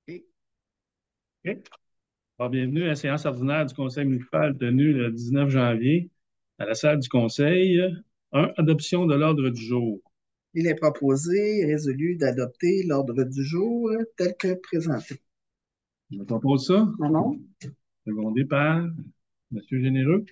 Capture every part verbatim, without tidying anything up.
Et OK. Alors, bienvenue à la séance ordinaire du Conseil municipal tenue le dix-neuf janvier à la salle du Conseil. Un, adoption de l'ordre du jour. il est proposé et résolu d'adopter l'ordre du jour tel que présenté. Je me propose ça, Manon? secondé par M. Généreux.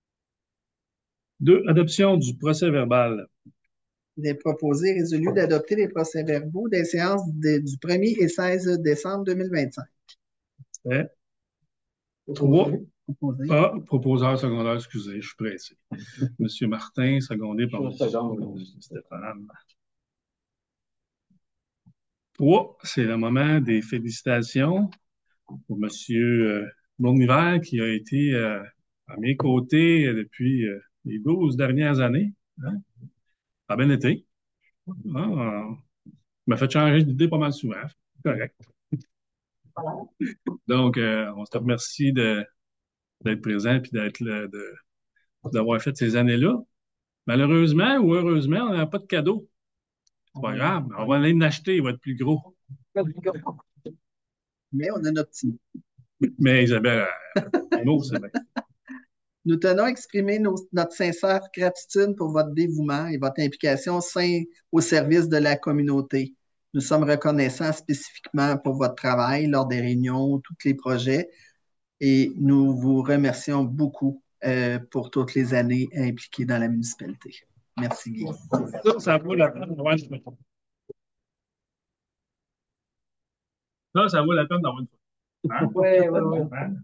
Deux, adoption du procès verbal. Il est proposé et résolu d'adopter les procès-verbaux des séances de- du premier et seize décembre deux mille vingt-cinq. Fait. Trois, Proposé. Proposé. A, proposeur secondaire, excusez, je suis pressé. M. Martin, secondé par M. Stéphane. Trois, c'est le moment des félicitations pour M. euh, Bournival qui a été euh, à mes côtés euh, depuis euh, les douze dernières années. Hein. Ça a bien été. Ah, euh, il m'a fait changer d'idée pas mal souvent. Correct. Donc, euh, on se remercie de- d'être présent et d'être là, de- d'avoir fait ces années-là. Malheureusement ou heureusement, on n'a pas de cadeau. C'est pas grave. On va aller l'acheter, il va être plus gros. Mais on a notre petit. Mais Isabelle, un mot, c'est bien. Nous tenons à exprimer nos- notre sincère gratitude pour votre dévouement et votre implication au sein au service de la communauté. Nous sommes reconnaissants spécifiquement pour votre travail lors des réunions, tous les projets, et nous vous remercions beaucoup euh, pour toutes les années impliquées dans la municipalité. Merci, Guy. Ça, ça vaut la peine d'avoir une photo. Ça, ça vaut la peine d'avoir une photo. Hein? Oui, oui, oui. Hein?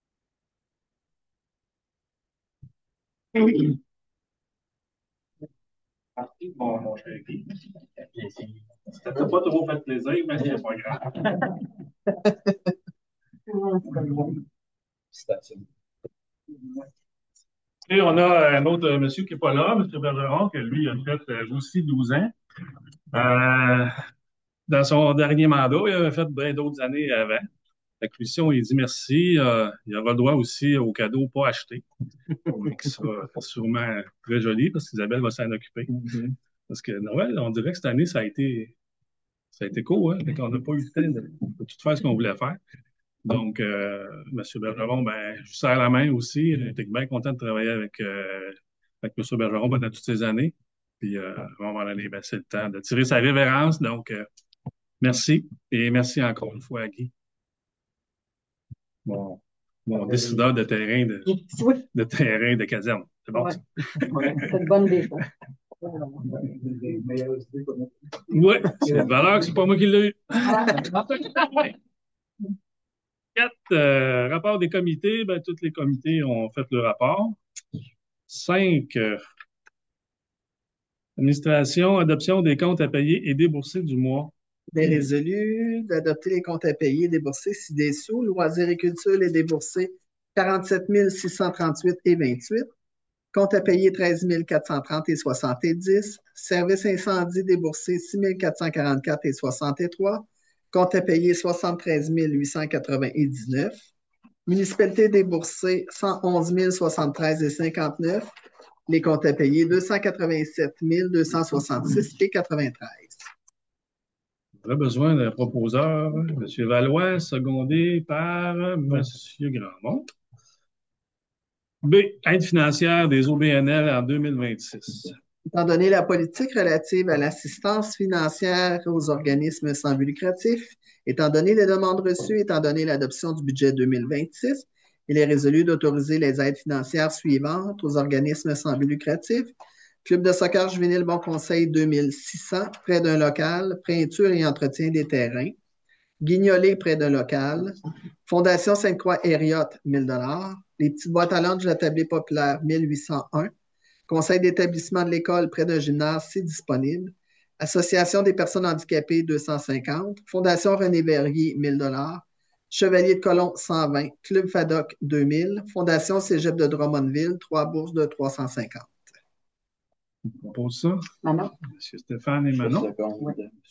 Merci, mon, mon chéri. Ça t'a pas trop fait plaisir, mais c'est pas grave. Et on a un autre euh, monsieur qui n'est pas là, M. Bergeron, que lui a fait euh, aussi douze ans. Euh, dans son dernier mandat, il avait fait bien d'autres années avant. Fait que lui, si on lui dit merci, euh, il aura le droit aussi au cadeau pas acheté, mais qui sera sûrement très joli parce qu'Isabelle va s'en occuper. Mm-hmm. Parce que Noël, on dirait que cette année, ça a été, ça a été court, hein? On n'a pas eu le temps de, de tout faire ce qu'on voulait faire. Donc, euh, M. Bergeron, ben, je vous serre la main aussi. J'étais bien content de travailler avec, euh, avec M. Bergeron pendant toutes ces années. Puis, euh, on va aller, ben, c'est le temps de tirer sa révérence. Donc, euh, merci. Et merci encore une fois à Guy, mon, mon décideur de terrain de, Oui, de terrain de caserne. C'est bon, ouais. ça? C'est une bonne idée, ça. Oui, c'est de valeur que c'est pas moi qui l'ai eu. Quatre, euh, rapport des comités. Ben, tous les comités ont fait le rapport. Cinq, euh, administration, adoption des comptes à payer et déboursés du mois. Bien résolu d'adopter les comptes à payer et débourser si des sous. Loisirs et culture, les débourser quarante-sept mille six cent trente-huit et vingt-huit. Compte à payer treize mille quatre cent trente et soixante-dix. Service incendie déboursé six mille quatre cent quarante-quatre et soixante-trois. Compte à payer soixante-treize mille huit cent quatre-vingt-dix-neuf. Municipalité déboursée cent onze mille soixante-treize et cinquante-neuf. Les comptes à payer deux cent quatre-vingt-sept mille deux cent soixante-six et quatre-vingt-treize. On a besoin d'un proposeur, M. Valois, secondé par M. Grandmont. B. Aide financière des O B N L en deux mille vingt-six. Étant donné la politique relative à l'assistance financière aux organismes sans but lucratif, étant donné les demandes reçues, étant donné l'adoption du budget deux mille vingt-six, il est résolu d'autoriser les aides financières suivantes aux organismes sans but lucratif. Club de soccer juvénile Bon Conseil deux mille six cents, près d'un local, peinture et entretien des terrains. Guignolé, près d'un local. Fondation Sainte-Croix Hériotte, mille dollars. Les petites boîtes à lunch de la tablée populaire, mille huit cent un. Conseil d'établissement de l'école près d'un gymnase, c'est disponible. Association des personnes handicapées, deux cent cinquante. Fondation René Verrier, mille dollars. Chevalier de Colomb, cent vingt. Club Fadoc, deux mille. Fondation Cégep de Drummondville, trois bourses de trois cent cinquante. On propose ça. Manon? M. Stéphane et Manon. Oui.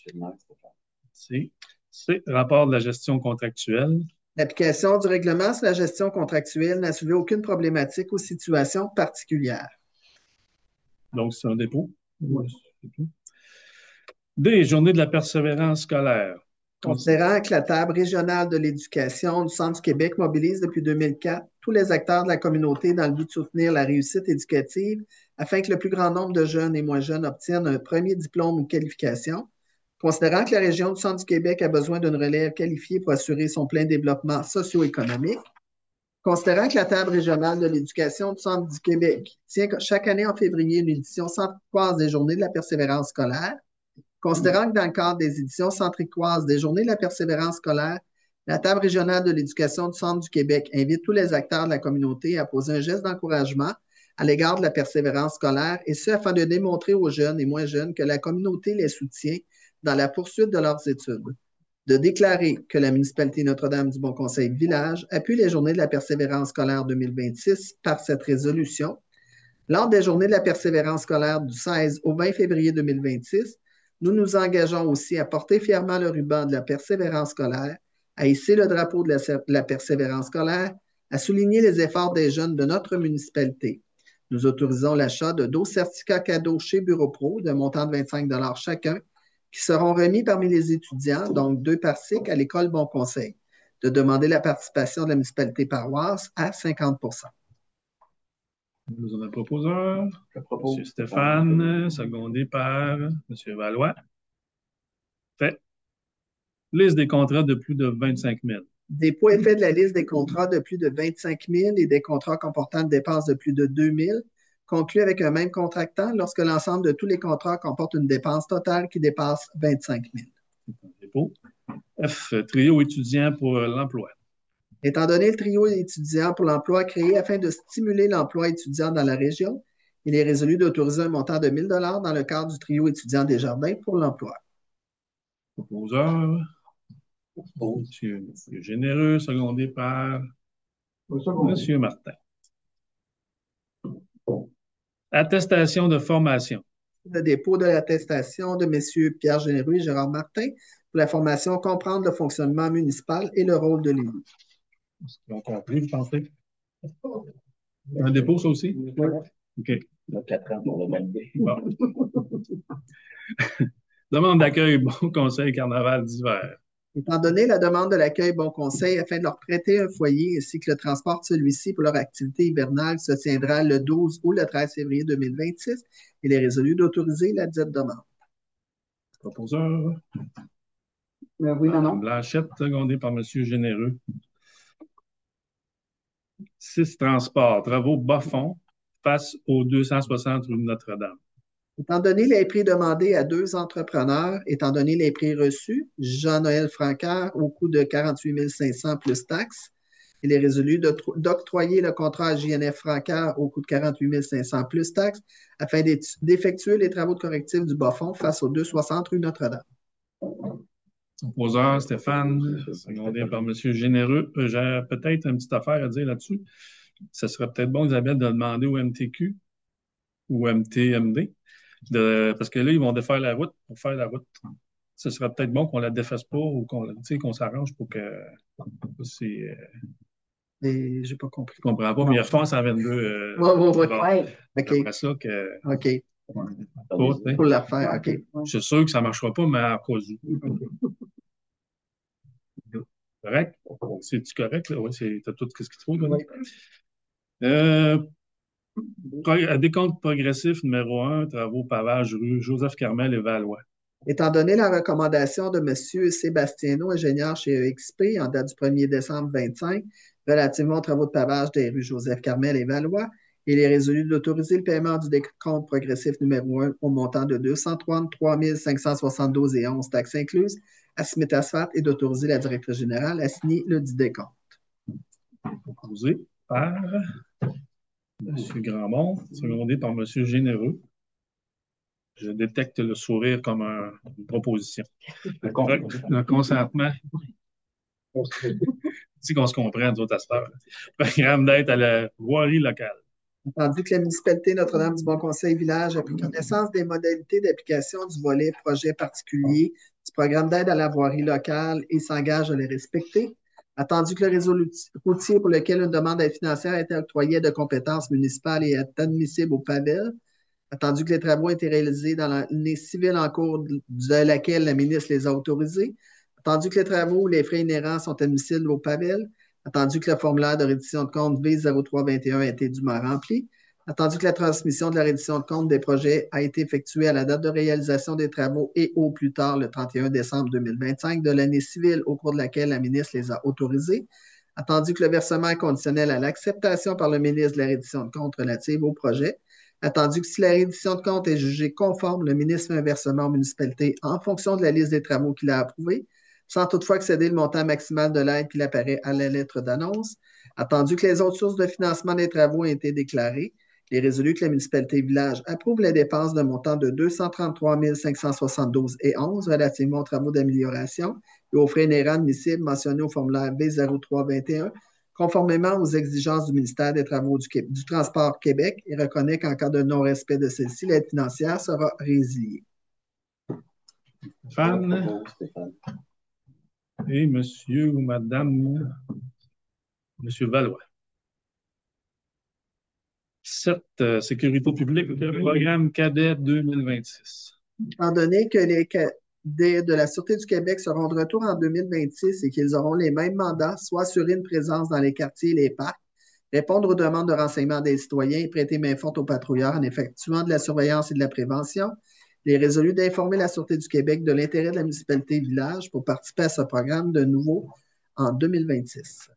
C'est C. Rapport de la gestion contractuelle. L'application du règlement sur la gestion contractuelle n'a soulevé aucune problématique ou situation particulière. Donc, c'est un dépôt. Oui. D. Journée de la persévérance scolaire. Considérant que la table régionale de l'éducation du Centre du Québec mobilise depuis deux mille quatre tous les acteurs de la communauté dans le but de soutenir la réussite éducative afin que le plus grand nombre de jeunes et moins jeunes obtiennent un premier diplôme ou qualification. Considérant que la région du Centre du Québec a besoin d'une relève qualifiée pour assurer son plein développement socio-économique. Considérant que la table régionale de l'éducation du Centre du Québec tient chaque année en février une édition centricoise des Journées de la persévérance scolaire. Considérant que dans le cadre des éditions centricoises des Journées de la persévérance scolaire, la table régionale de l'éducation du Centre du Québec invite tous les acteurs de la communauté à poser un geste d'encouragement à l'égard de la persévérance scolaire, et ce afin de démontrer aux jeunes et moins jeunes que la communauté les soutient dans la poursuite de leurs études. De déclarer que la municipalité Notre-Dame-du-Bon-Conseil Village appuie les Journées de la persévérance scolaire deux mille vingt-six par cette résolution. Lors des Journées de la persévérance scolaire du seize au vingt février deux mille vingt-six, nous nous engageons aussi à porter fièrement le ruban de la persévérance scolaire, à hisser le drapeau de la, de la persévérance scolaire, à souligner les efforts des jeunes de notre municipalité. Nous autorisons l'achat de douze certificats cadeaux chez Bureau Pro d'un montant de vingt-cinq dollars chacun, qui seront remis parmi les étudiants, donc deux par cycle, à l'école Bon Conseil, de demander la participation de la municipalité paroisse à cinquante pour cent. Nous avons un proposeur, M. Stéphane, secondé par M. Valois. Fait. Liste des contrats de plus de vingt-cinq mille. Dépôt et fait de la liste des contrats de plus de vingt-cinq mille et des contrats comportant une dépense de plus de deux mille, conclus avec un même contractant lorsque l'ensemble de tous les contrats comporte une dépense totale qui dépasse vingt-cinq mille. Dépôt. F. Trio étudiant pour l'emploi. Étant donné le trio étudiant pour l'emploi créé afin de stimuler l'emploi étudiant dans la région, il est résolu d'autoriser un montant de mille dollars dans le cadre du trio étudiant Desjardins pour l'emploi. Proposeur. Monsieur, monsieur Généreux, secondé par Monsieur Martin. Attestation de formation. Le dépôt de l'attestation de M. Pierre Généreux et Gérard Martin pour la formation Comprendre le fonctionnement municipal et le rôle de l'élu. Est-ce qu'ils ont compris, vous pensez? Un dépôt, ça aussi? Oui. OK. Il y a quatre ans pour le valider. Bon. Demande d'accueil Bon Conseil Carnaval d'hiver. Étant donné la demande de l'accueil Bon Conseil afin de leur prêter un foyer ainsi que le transport de celui-ci pour leur activité hivernale se tiendra le douze ou le treize février deux mille vingt-six, il est résolu d'autoriser la dite demande. Proposeur. Euh, oui, non, non. Blanchette, secondé par M. Généreux. Six transports, travaux bas-fonds face aux deux cent soixante rue de Notre-Dame. Étant donné les prix demandés à deux entrepreneurs, étant donné les prix reçus, Jean-Noël Francard au coût de quarante-huit mille cinq cents plus taxes, il est résolu d'octroyer le contrat à J N F Francard au coût de quarante-huit mille cinq cents plus taxes afin d'effectuer les travaux de correctif du bas-fond face aux deux cent soixante rue Notre-Dame. Opposeur, Stéphane, secondé par M. Généreux. Euh, J'ai peut-être une petite affaire à dire là-dessus. Ce serait peut-être bon, Isabelle, de demander au M T Q ou M T M D, de, parce que là, ils vont défaire la route pour faire la route. Ce serait peut-être bon qu'on la défasse pas ou qu'on qu'on s'arrange pour que c'est. Et j'ai pas compris. Je comprends pas, mais il refaire cent vingt-deux. Euh, oui, oui, oui. Bon, Ouais. OK. après ça, que. OK. Pour, pour la faire, OK. Je suis sûr que ça ne marchera pas, mais à cause du. Correct? C'est-tu correct? Là? Oui, tu as tout ce qu'il faut. Là. Euh, décompte progressif numéro un, travaux pavage rue Joseph Carmel et Valois. Étant donné la recommandation de M. Sébastiano, ingénieur chez E X P, en date du premier décembre vingt-cinq, relativement aux travaux de pavage des rues Joseph Carmel et Valois, il est résolu d'autoriser le paiement du décompte progressif numéro un au montant de deux cent trente-trois mille cinq cent soixante-douze et onze taxes incluses à Smith Asphalt et d'autoriser la directrice générale à signer le dit décompte. Proposé par M. Grandmont, secondé par M. Généreux. Je détecte le sourire comme un, une proposition. Le, le consentement. C'est qu'on se comprend, nous autres, à cette heure. Programme d'aide à la voirie locale. Entendu que la municipalité Notre-Dame-du-Bon-Conseil Village a pris connaissance des modalités d'application du volet projet particulier du programme d'aide à la voirie locale et s'engage à les respecter. Attendu que le réseau routier pour lequel une demande d'aide financière a été octroyée de compétences municipales et est admissible au P A V E L. Attendu que les travaux ont été réalisés dans l'année civile en cours de laquelle la ministre les a autorisés. Attendu que les travaux ou les frais inhérents sont admissibles au P A V E L, attendu que le formulaire de reddition de compte V zéro trois vingt et un a été dûment rempli, attendu que la transmission de la reddition de compte des projets a été effectuée à la date de réalisation des travaux et au plus tard le trente et un décembre deux mille vingt-cinq de l'année civile au cours de laquelle la ministre les a autorisés, attendu que le versement est conditionnel à l'acceptation par le ministre de la reddition de compte relative au projet, attendu que si la reddition de compte est jugée conforme, le ministre fait un versement aux municipalités en fonction de la liste des travaux qu'il a approuvés, sans toutefois excéder le montant maximal de l'aide qui apparaît à la lettre d'annonce, attendu que les autres sources de financement des travaux aient été déclarées, il est résolu que la municipalité village approuve les dépenses d'un montant de deux cent trente-trois mille cinq cent soixante-douze et onze relativement aux travaux d'amélioration et aux frais inhérents admissibles mentionnés au formulaire B zéro trois vingt et un, conformément aux exigences du ministère des Travaux du, du Transport Québec et reconnaît qu'en cas de non-respect de celle-ci, l'aide financière sera résiliée. Stéphane et monsieur ou madame, monsieur Valois. sept. Euh, sécurité publique, programme cadet deux mille vingt-six. Étant donné que les cadets de la Sûreté du Québec seront de retour en deux mille vingt-six et qu'ils auront les mêmes mandats, soit assurer une présence dans les quartiers et les parcs, répondre aux demandes de renseignement des citoyens et prêter main forte aux patrouilleurs en effectuant de la surveillance et de la prévention, il est résolu d'informer la Sûreté du Québec de l'intérêt de la municipalité village pour participer à ce programme de nouveau en deux mille vingt-six.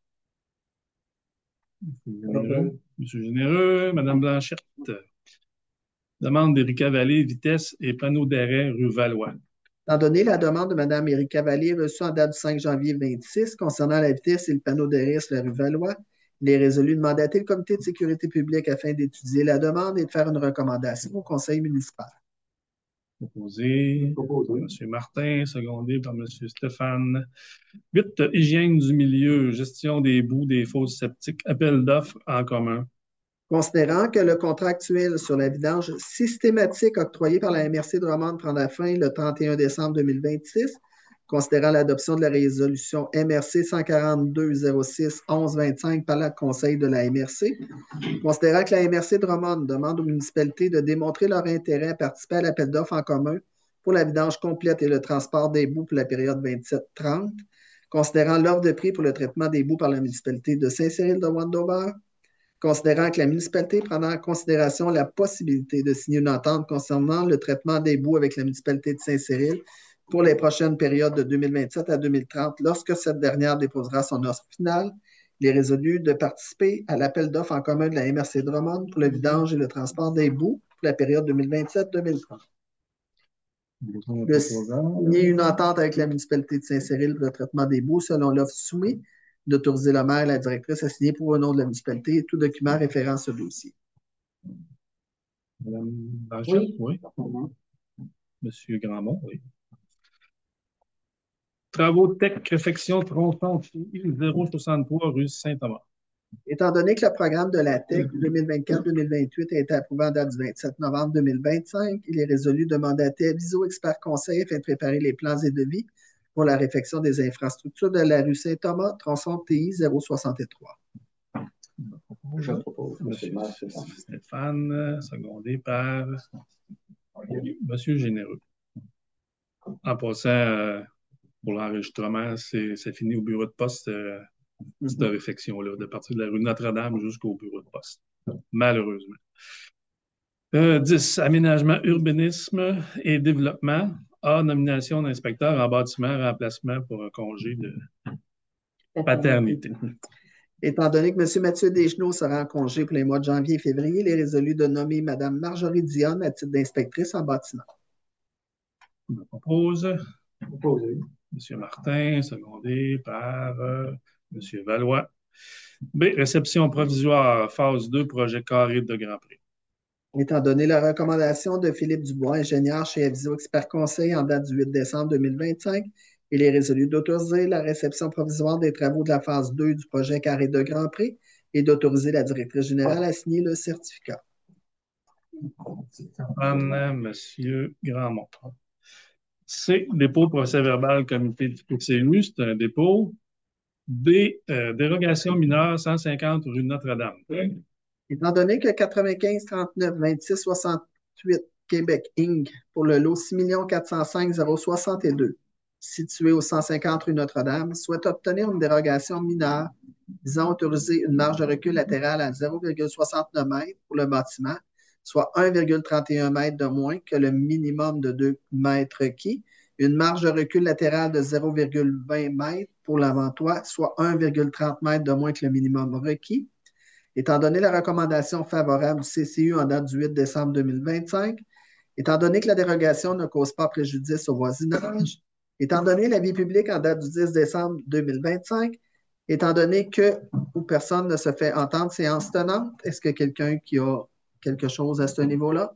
Généreux. Monsieur Généreux, Madame Blanchette. Demande d'Érika Vallée, vitesse et panneau d'arrêt rue Valois. Étant donné la demande de Mme Érika Vallée reçue en date du cinq janvier vingt-six concernant la vitesse et le panneau d'arrêt sur la rue Valois, il est résolu de mandater le comité de sécurité publique afin d'étudier la demande et de faire une recommandation au conseil municipal. Proposé par M. Martin, secondé par M. Stéphane. huit. Hygiène du milieu, gestion des boues, des fosses septiques, appel d'offres en commun. Considérant que le contrat actuel sur la vidange systématique octroyé par la M R C de Drummond prendra fin le trente et un décembre deux mille vingt-six, considérant l'adoption de la résolution M R C cent quarante-deux zéro six onze vingt-cinq par le Conseil de la M R C, considérant que la M R C de Drummond demande aux municipalités de démontrer leur intérêt à participer à l'appel d'offres en commun pour la vidange complète et le transport des boues pour la période vingt-sept trente, considérant l'offre de prix pour le traitement des boues par la municipalité de Saint-Cyril de Wendover, considérant que la municipalité prendra en considération la possibilité de signer une entente concernant le traitement des boues avec la municipalité de Saint-Cyril pour les prochaines périodes de deux mille vingt-sept à deux mille trente, lorsque cette dernière déposera son offre finale, il est résolu de participer à l'appel d'offres en commun de la M R C Drummond pour le vidange et le transport des boues pour la période deux mille vingt-sept deux mille trente. De signer une entente avec la municipalité de Saint-Cyril pour le traitement des boues selon l'offre soumise, d'autoriser le maire et la directrice à signer pour le nom de la municipalité tout document référent à ce dossier. Madame Blanchette, oui. oui. Monsieur Grandmont, oui. Travaux Tech Réfection Tronçon zéro soixante-trois rue Saint-Thomas. Étant donné que le programme de la T E C deux mille vingt-quatre deux mille vingt-huit a été approuvé en date du vingt-sept novembre deux mille vingt-cinq, il est résolu de mandater Aviso Expert Conseil afin de préparer les plans et devis pour la réfection des infrastructures de la rue Saint-Thomas, tronçon T I zéro soixante-trois. Je propose. Monsieur Stéphane, secondé par Monsieur Généreux. En passant, euh, pour l'enregistrement, c'est fini au bureau de poste, euh, cette réfection-là, de partir de la rue Notre-Dame jusqu'au bureau de poste, malheureusement. Euh, dix. Aménagement, urbanisme et développement. A. Nomination d'inspecteur en bâtiment, remplacement pour un congé de paternité. Étant donné que M. Mathieu Desgenaux sera en congé pour les mois de janvier et février, il est résolu de nommer Mme Marjorie Dionne à titre d'inspectrice en bâtiment. Je me propose. Proposé. M. Martin, secondé par euh, M. Valois. B. Réception provisoire, phase deux, projet carré de Grand Prix. Étant donné la recommandation de Philippe Dubois, ingénieur chez Aviso Expert Conseil en date du huit décembre deux mille vingt-cinq, il est résolu d'autoriser la réception provisoire des travaux de la phase deux du projet carré de Grand Prix et d'autoriser la directrice générale à signer le certificat. Madame, M. Grandmont. C. Dépôt de procès verbal comité du P C U, c'est un dépôt. D. Euh, dérogation mineure cent cinquante rue Notre-Dame. Étant donné que quatre-vingt-quinze trente-neuf vingt-six soixante-huit Québec Incorporé pour le lot six millions quatre cent cinq mille soixante-deux situé au cent cinquante rue Notre-Dame, souhaite obtenir une dérogation mineure visant à autoriser une marge de recul latérale à zéro virgule soixante-neuf mètres pour le bâtiment, soit un virgule trente et un mètre de moins que le minimum de deux mètres requis, une marge de recul latérale de zéro virgule vingt mètres pour l'avant-toit, soit un virgule trente mètres de moins que le minimum requis. Étant donné la recommandation favorable du C C U en date du huit décembre deux mille vingt-cinq, étant donné que la dérogation ne cause pas préjudice au voisinage, étant donné l'avis public en date du dix décembre deux mille vingt-cinq, étant donné que ou personne ne se fait entendre séance tenante, est-ce que quelqu'un qui a quelque chose à ce niveau-là?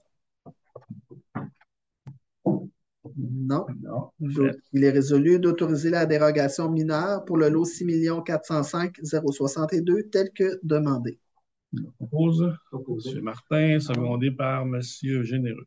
Non. Non. Donc, il est résolu d'autoriser la dérogation mineure pour le lot six millions quatre cent cinq mille soixante-deux tel que demandé. Propose. M. Martin, secondé par M. Généreux.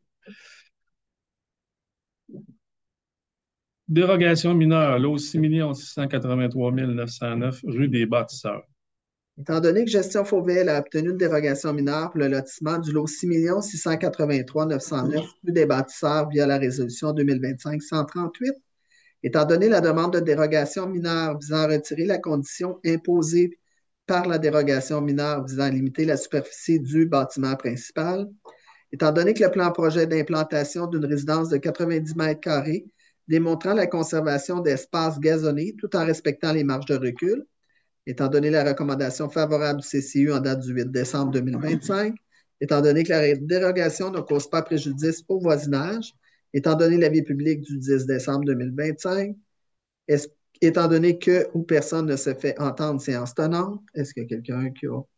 Dérogation mineure, lot six millions six cent quatre-vingt-trois mille neuf cent neuf, rue des Bâtisseurs. Étant donné que Gestion Fauville a obtenu une dérogation mineure pour le lotissement du lot six millions six cent quatre-vingt-trois mille neuf cent neuf rue des Bâtisseurs via la résolution deux mille vingt-cinq cent trente-huit, étant donné la demande de dérogation mineure visant à retirer la condition imposée par la dérogation mineure visant à limiter la superficie du bâtiment principal, étant donné que le plan projet d'implantation d'une résidence de quatre-vingt-dix mètres carrés démontrant la conservation d'espaces gazonnés tout en respectant les marges de recul, étant donné la recommandation favorable du C C U en date du huit décembre deux mille vingt-cinq, étant donné que la dérogation ne cause pas préjudice au voisinage, étant donné l'avis public du dix décembre deux mille vingt-cinq, est-ce, étant donné que ou personne ne se fait entendre séance tenante, est-ce qu'il y a quelqu'un qui a...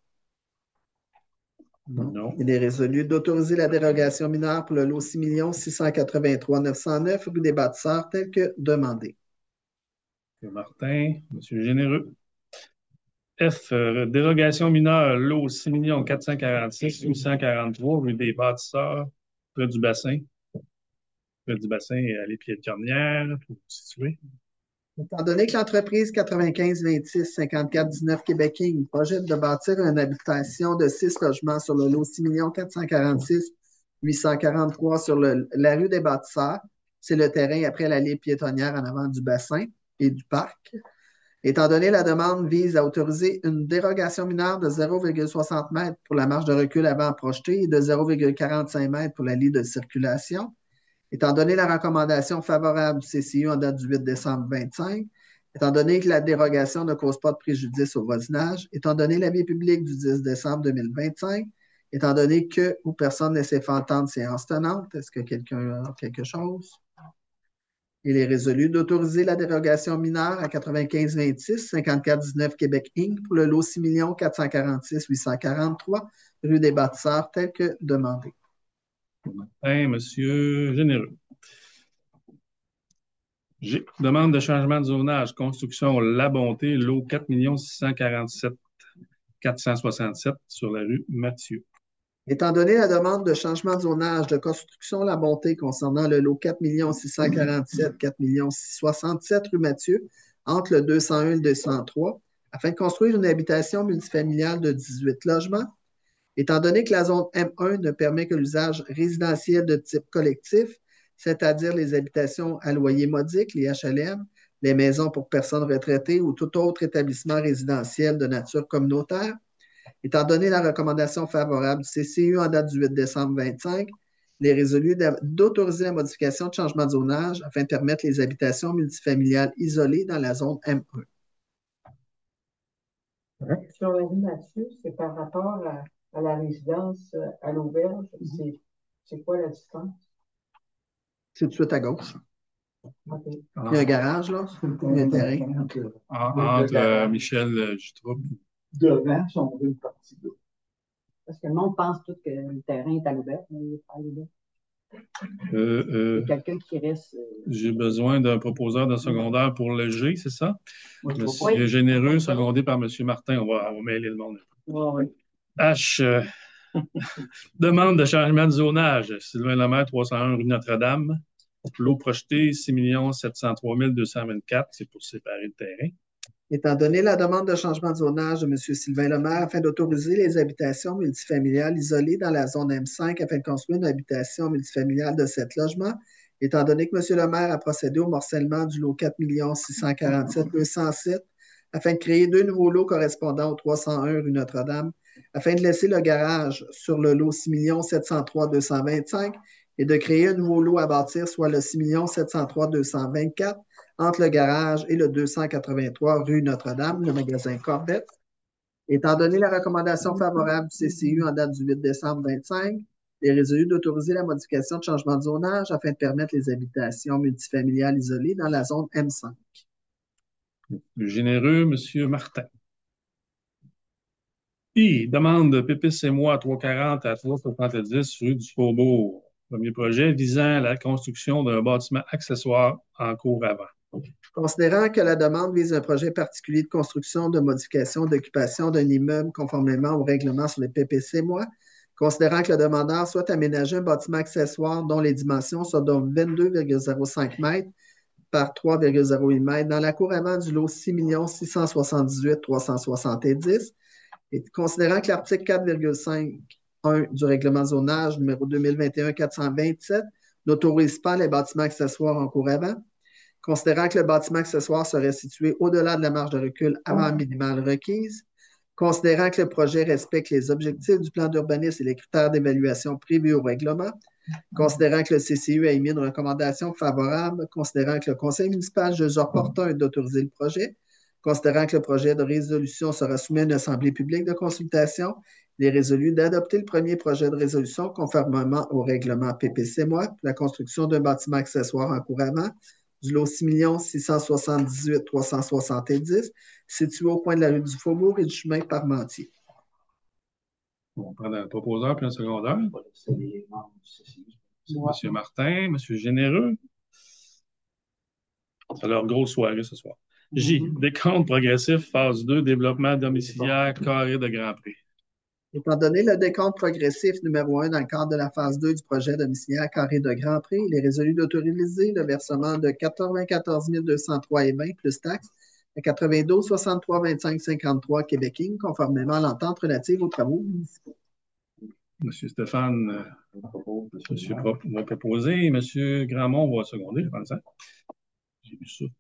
Non. Non. Il est résolu d'autoriser la dérogation mineure pour le lot six millions six cent quatre-vingt-trois mille neuf cent neuf rue des Bâtisseurs tel que demandé. M. Martin, M. Généreux. F, euh, dérogation mineure, lot six millions quatre cent quarante-six mille huit cent quarante-trois, rue des Bâtisseurs, près du bassin. Près du bassin, à l'Épied-de-Cornière, tout situé. Étant donné que l'entreprise quatre-vingt-quinze vingt-six cinquante-quatre dix-neuf Québec Inc projette de bâtir une habitation de six logements sur le lot six millions quatre cent quarante-six mille huit cent quarante-trois sur le, la rue des Bâtisseurs, c'est le terrain après l'allée piétonnière en avant du bassin et du parc. Étant donné la demande vise à autoriser une dérogation mineure de zéro virgule soixante mètres pour la marge de recul avant projetée et de zéro virgule quarante-cinq mètres pour la ligne de circulation. Étant donné la recommandation favorable du C C U en date du huit décembre vingt-cinq, étant donné que la dérogation ne cause pas de préjudice au voisinage, étant donné l'avis public du dix décembre deux mille vingt-cinq, étant donné que ou personne ne s'est fait entendre séance tenante, est-ce que quelqu'un a quelque chose? Il est résolu d'autoriser la dérogation mineure à quatre-vingt-quinze vingt-six cinquante-quatre dix-neuf Québec Inc pour le lot six millions quatre cent quarante-six mille huit cent quarante-trois rue des Bâtisseurs tel que demandé. Hein, Monsieur Généreux. G, demande de changement de zonage, construction La Bonté, lot quatre millions six cent quarante-sept mille quatre cent soixante-sept sur la rue Mathieu. Étant donné la demande de changement de zonage de construction La Bonté concernant le lot quatre millions six cent quarante-sept mille quatre millions soixante-sept rue Mathieu, entre le deux cent un et le deux cent trois, afin de construire une habitation multifamiliale de dix-huit logements, étant donné que la zone M un ne permet que l'usage résidentiel de type collectif, c'est-à-dire les habitations à loyer modique, les H L M, les maisons pour personnes retraitées ou tout autre établissement résidentiel de nature communautaire, étant donné la recommandation favorable du C C U en date du huit décembre vingt-cinq, il est résolu d'autoriser la modification de changement de zonage afin de permettre les habitations multifamiliales isolées dans la zone M un. Sur la rue Mathieu, c'est par rapport à, à la résidence à l'auberge. C'est, c'est quoi la distance? C'est tout de suite à gauche. Okay. Il y a un garage, là. Il y a un terrain. En, entre euh, Michel Jutroup. Devant, si on veut une partie d'eau. Parce que le monde pense tout que le terrain est à l'auberge, mais il n'est pas à l'auberge. Euh, euh, quelqu'un qui reste. Euh... J'ai besoin d'un proposeur de secondaire pour le G, c'est ça? Oui, Monsieur oui. Généreux, secondé par M. Martin. On va, on va mêler le monde. Oui. H. Euh, demande de changement de zonage. Sylvain Lemaire, trois cent un rue Notre-Dame. Lot projeté, six millions sept cent trois mille deux cent vingt-quatre. C'est pour séparer le terrain. Étant donné la demande de changement de zonage de M. Sylvain Lemaire afin d'autoriser les habitations multifamiliales isolées dans la zone M cinq afin de construire une habitation multifamiliale de sept logements, Étant donné que M. le maire a procédé au morcellement du lot quatre six cent quarante-sept deux cent sept afin de créer deux nouveaux lots correspondant au trois cent un rue Notre-Dame, afin de laisser le garage sur le lot six sept cent trois deux cent vingt-cinq et de créer un nouveau lot à bâtir, soit le six sept cent trois deux cent vingt-quatre, entre le garage et le deux cent quatre-vingt-trois rue Notre-Dame, le magasin Corbett. Étant donné la recommandation favorable du C C U en date du huit décembre vingt-cinq, il est résolu d'autoriser la modification de changement de zonage afin de permettre les habitations multifamiliales isolées dans la zone M cinq. Le généreux, M. Martin. I, demande de Pépis et moi, trois cent quarante à trois cent soixante-dix rue du Faubourg. Premier projet visant la construction d'un bâtiment accessoire en cours avant. Considérant que la demande vise un projet particulier de construction, de modification, d'occupation d'un immeuble conformément au règlement sur les P P C M O A, considérant que le demandeur souhaite aménager un bâtiment accessoire dont les dimensions sont donc vingt-deux virgule zéro cinq mètres par trois virgule zéro huit mètres dans la cour avant du lot six six cent soixante-dix-huit trois cent soixante-dix, et considérant que l'article quatre virgule cinq un du règlement zonage numéro deux mille vingt et un quatre cent vingt-sept n'autorise pas les bâtiments accessoires en cour avant, considérant que le bâtiment accessoire serait situé au-delà de la marge de recul avant minimale requise, considérant que le projet respecte les objectifs du plan d'urbanisme et les critères d'évaluation prévus au règlement, considérant que le C C U a émis une recommandation favorable, considérant que le conseil municipal juge opportun d'autoriser le projet, considérant que le projet de résolution sera soumis à une assemblée publique de consultation, il est résolu d'adopter le premier projet de résolution conformément au règlement P P C M O A pour la construction d'un bâtiment accessoire en cours avant, du lot six six cent soixante-dix-huit trois cent soixante-dix, situé au coin de la rue du Faubourg et du chemin Parmentier. On va prendre un proposeur puis un secondaire. C'est les membres du C C U. C'est M. Martin, M. Généreux. C'est leur grosse soirée ce soir. J. Décompte progressif, phase deux, développement domiciliaire, carré de Grand Prix. Étant donné le décompte progressif numéro un dans le cadre de la phase deux du projet domiciliaire carré de Grand Prix, il est résolu d'autoriser le versement de quatre-vingt-quatorze mille deux cent trois et vingt plus taxes à quatre-vingt-douze soixante-trois vingt-cinq cinquante-trois Québec Inc, conformément à l'entente relative aux travaux municipaux. M. Stéphane euh, monsieur pro va proposer. M. Grandmont va seconder, je pense. Hein? J'ai vu ça.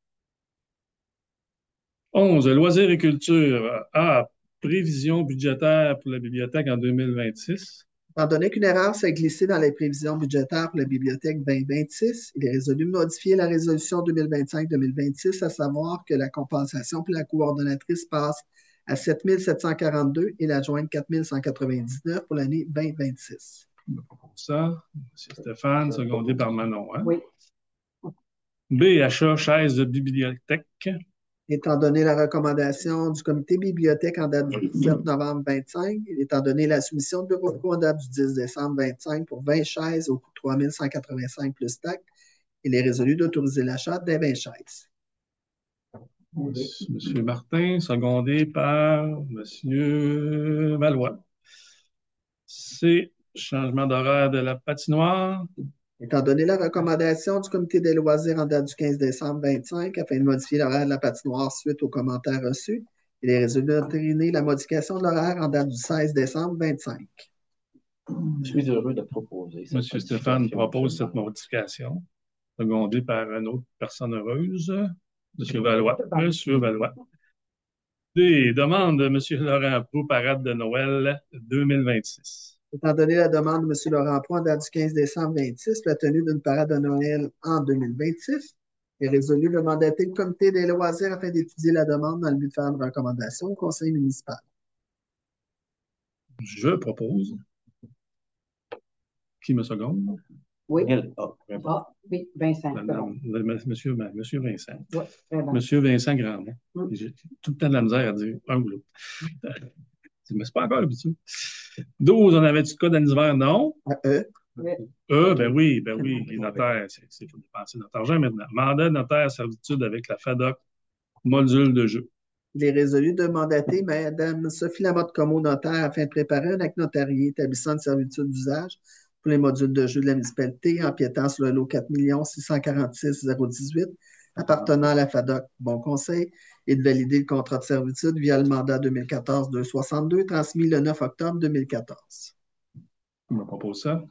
onze. Loisirs et culture. A. Prévision budgétaire pour la bibliothèque en deux mille vingt-six. Étant donné qu'une erreur s'est glissée dans les prévisions budgétaires pour la bibliothèque vingt vingt-six, il est résolu de modifier la résolution deux mille vingt-cinq deux mille vingt-six, à savoir que la compensation pour la coordonnatrice passe à sept mille sept cent quarante-deux et l'adjointe quatre mille cent quatre-vingt-dix-neuf pour l'année vingt vingt-six. Ça, M. Stéphane, secondé par Manon. Hein? Oui. B. Achat chaise de bibliothèque. Étant donné la recommandation du comité bibliothèque en date du dix-sept novembre vingt-cinq, et étant donné la soumission de bureau de cours en date du dix décembre vingt-cinq pour vingt chaises au coût de trois mille cent quatre-vingt-cinq plus taxes, il est résolu d'autoriser l'achat des vingt chaises. M. Martin, secondé par M. Valois. C. Changement d'horaire de la patinoire. Étant donné la recommandation du comité des loisirs en date du quinze décembre vingt-cinq afin de modifier l'horaire de la patinoire suite aux commentaires reçus, il est résolu d'entériner la modification de l'horaire en date du seize décembre vingt-cinq. Je suis heureux de proposer. M. Stéphane propose cette modification, secondé par une autre personne heureuse, M. Valois. M. Valois. D. Demande de M. Laurent Proulx, parade de Noël deux mille vingt-six. Étant donné la demande de M. Laurent Proulx en date du quinze décembre vingt-six, la tenue d'une parade de Noël en deux mille vingt-six, il est résolu de mandater le comité des loisirs afin d'étudier la demande dans le but de faire une recommandation au conseil municipal. Je propose. Qui me seconde? Oui. Ah, Ah, oui, Vincent. La- la- le- Monsieur, Monsieur Vincent. Oui, vraiment. Monsieur Vincent Grandmont. Mm. J'ai tout le temps de la misère à dire un ou l'autre. Mais c'est pas encore l'habitude. douze, on avait du cas d'anniversaire? Non. À eux, Euh, ben oui, ben oui, les notaires, c'est il faut dépenser notre argent maintenant. Mandat de notaire servitude avec la FADOC, module de jeu. il est résolu de mandater Mme Sophie Lamotte-Comeau, notaire, afin de préparer un acte notarié établissant une servitude d'usage pour les modules de jeu de la municipalité, empiétant sur le lot quatre six cent quarante-six zéro dix-huit appartenant à la FADOC Bon Conseil et de valider le contrat de servitude via le mandat deux mille quatorze deux cent soixante-deux transmis le neuf octobre deux mille quatorze. On me propose ça.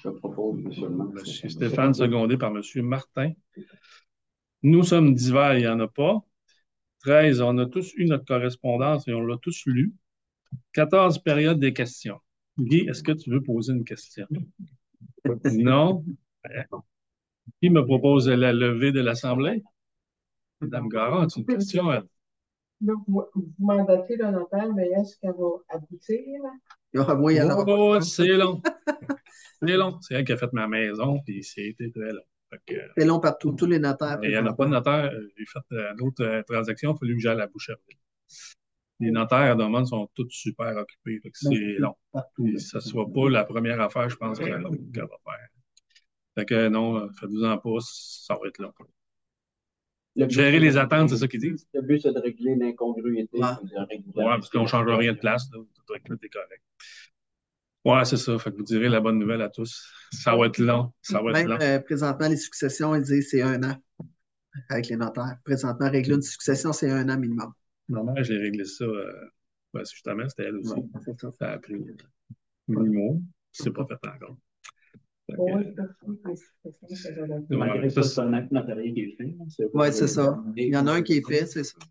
Je propose, monsieur le maire. Monsieur Stéphane, secondé par Monsieur Martin. Nous sommes divers, il n'y en a pas. treize, on a tous eu notre correspondance et on l'a tous lu. quatorze, période des questions. Guy, est-ce que tu veux poser une question? Non? Qui me propose la levée de l'Assemblée? Madame Garon, as une question? Elle? Là, vous, vous mandatez le notaire, mais est-ce qu'elle va aboutir? Il y aura moyen d'en Oh, c'est long. C'est long. C'est elle qui a fait ma maison, puis c'était très long. Fait que, C'est long partout, tous les notaires. il n'y en a pas de notaire. J'ai fait euh, d'autres euh, transactions, il a fallu que j'aille à la Boucherville. Les notaires à demande sont tous super occupés. Fait que c'est long. Puis, ça ne soit pas la première affaire, je pense, qu'elle qu'elle va faire. Fait que non, faites-vous-en pas, ça va être long. Le but, Gérer c'est les de- attentes, c'est ça qu'ils disent. Le but, c'est de régler l'incongruité. Ouais. puis de régler- Ouais, parce qu'on ne change rien de place. Là. Tout est correct. Ouais, c'est ça. Fait que vous direz la bonne nouvelle à tous. Ça va être long. Ça va être Même long. euh, présentement, les successions, ils disent c'est un an avec les notaires. Présentement, régler une succession, c'est un an minimum. Maman, je l'ai réglé ça. Euh, ouais, justement, c'était elle aussi. Ouais, c'est ça. Ça a pris minimum. C'est pas fait encore. Fait que, Oui, euh, c'est ça. Malgré ouais, ça, ça, c'est un acte notarié qui est fait. hein. C'est pas- Oui, c'est ça. Il y en a un qui est fait, c'est ça.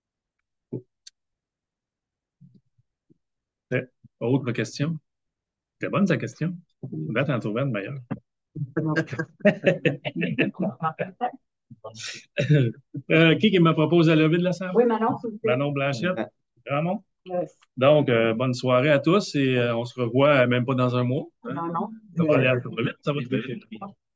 c'est- Autre question? C'était bonne ta question. Va t'en trouver une meilleure. Euh, qui qui me propose la levée de l'Assemblée? Oui, Manon, s'il vous plaît. Manon Blanchette. Ramon. Yes. Donc, euh, bonne soirée à tous et euh, on se revoit euh, même pas dans un mois. hein. Non, non. Ça va aller un peu vite, ça va très vite.